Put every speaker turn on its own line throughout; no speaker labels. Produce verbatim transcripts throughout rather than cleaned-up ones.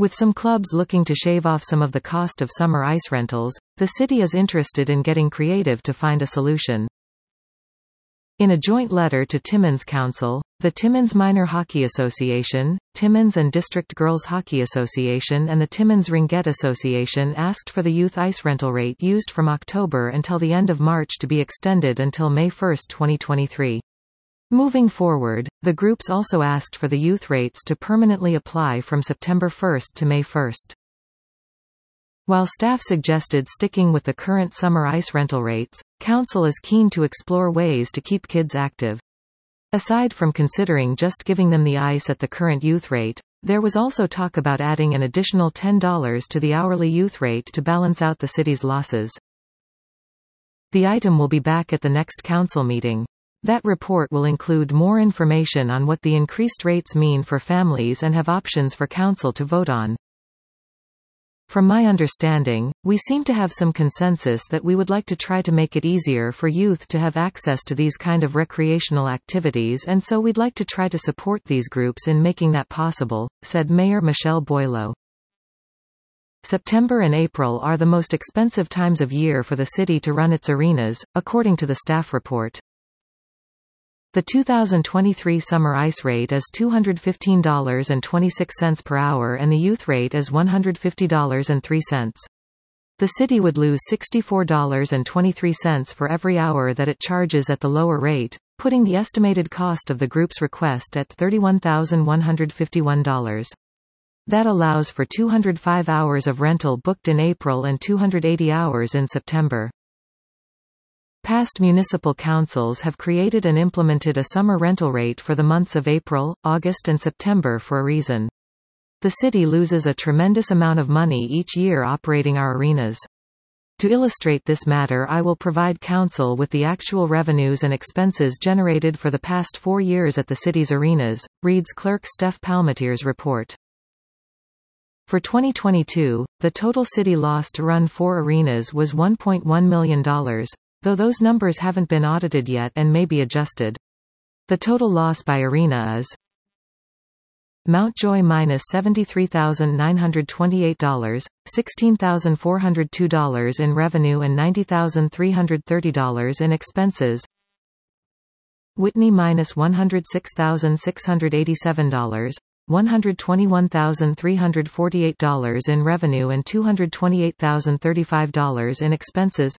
With some clubs looking to shave off some of the cost of summer ice rentals, the city is interested in getting creative to find a solution. In a joint letter to Timmins Council, the Timmins Minor Hockey Association, Timmins and District Girls Hockey Association and the Timmins Ringette Association asked for the youth ice rental rate used from October until the end of March to be extended until May first, twenty twenty-three. Moving forward, the groups also asked for the youth rates to permanently apply from September first to May first. While staff suggested sticking with the current summer ice rental rates, Council is keen to explore ways to keep kids active. Aside from considering just giving them the ice at the current youth rate, there was also talk about adding an additional ten dollars to the hourly youth rate to balance out the city's losses. The item will be back at the next council meeting. That report will include more information on what the increased rates mean for families and have options for council to vote on. From my understanding, we seem to have some consensus that we would like to try to make it easier for youth to have access to these kind of recreational activities, and so we'd like to try to support these groups in making that possible, said Mayor Michelle Boileau. September and April are the most expensive times of year for the city to run its arenas, according to the staff report. The two thousand twenty-three summer ice rate is two hundred fifteen dollars and twenty-six cents per hour and the youth rate is one hundred fifty dollars and three cents. The city would lose sixty-four dollars and twenty-three cents for every hour that it charges at the lower rate, putting the estimated cost of the group's request at thirty-one thousand one hundred fifty-one dollars. That allows for two hundred five hours of rental booked in April and two hundred eighty hours in September. Past municipal councils have created and implemented a summer rental rate for the months of April, August and September for a reason. The city loses a tremendous amount of money each year operating our arenas. To illustrate this matter, I will provide council with the actual revenues and expenses generated for the past four years at the city's arenas, reads Clerk Steph Palmatire's report. For twenty twenty-two, the total city loss to run four arenas was one point one million dollars. Though those numbers haven't been audited yet and may be adjusted. The total loss by arena is Mountjoy minus seventy-three thousand nine hundred twenty-eight dollars, sixteen thousand four hundred two dollars in revenue and ninety thousand three hundred thirty dollars in expenses. Whitney minus one hundred six thousand six hundred eighty-seven dollars, one hundred twenty-one thousand three hundred forty-eight dollars in revenue and two hundred twenty-eight thousand thirty-five dollars in expenses.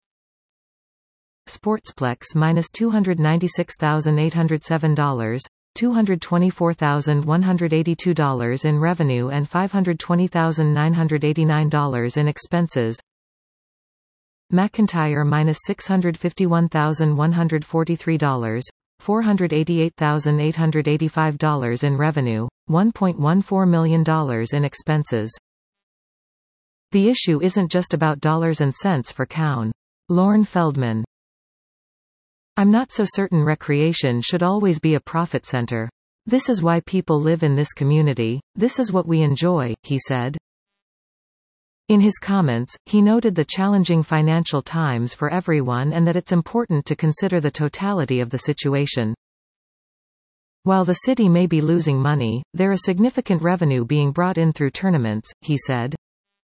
Sportsplex minus two hundred ninety-six thousand eight hundred seven dollars, two hundred twenty-four thousand one hundred eighty-two dollars in revenue and five hundred twenty thousand nine hundred eighty-nine dollars in expenses. McIntyre minus six hundred fifty-one thousand one hundred forty-three dollars, four hundred eighty-eight thousand eight hundred eighty-five dollars in revenue, one point one four million dollars in expenses. The issue isn't just about dollars and cents for Cown. Lorne Feldman. I'm not so certain recreation should always be a profit center. This is why people live in this community, this is what we enjoy, he said. In his comments, he noted the challenging financial times for everyone and that it's important to consider the totality of the situation. While the city may be losing money, there is significant revenue being brought in through tournaments, he said.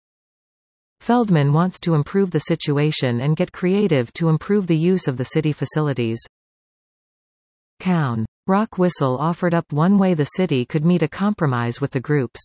Feldman wants to improve the situation and get creative to improve the use of the city facilities. Cown. Rock Whistle offered up one way the city could meet a compromise with the groups.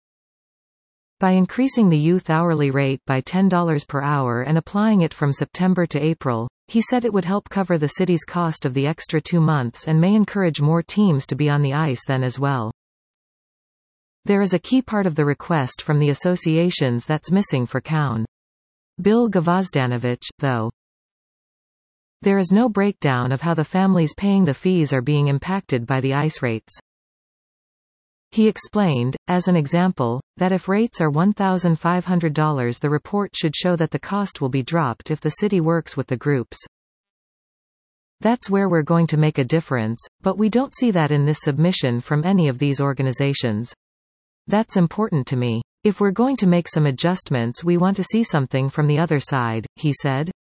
By increasing the youth hourly rate by ten dollars per hour and applying it from September to April, he said it would help cover the city's cost of the extra two months and may encourage more teams to be on the ice then as well. There is a key part of the request from the associations that's missing for Cown. Bill Gvozdanovich, though. There is no breakdown of how the families paying the fees are being impacted by the ice rates. He explained, as an example, that if rates are one thousand five hundred dollars, the report should show that the cost will be dropped if the city works with the groups. That's where we're going to make a difference, but we don't see that in this submission from any of these organizations. That's important to me. If we're going to make some adjustments, we want to see something from the other side, he said.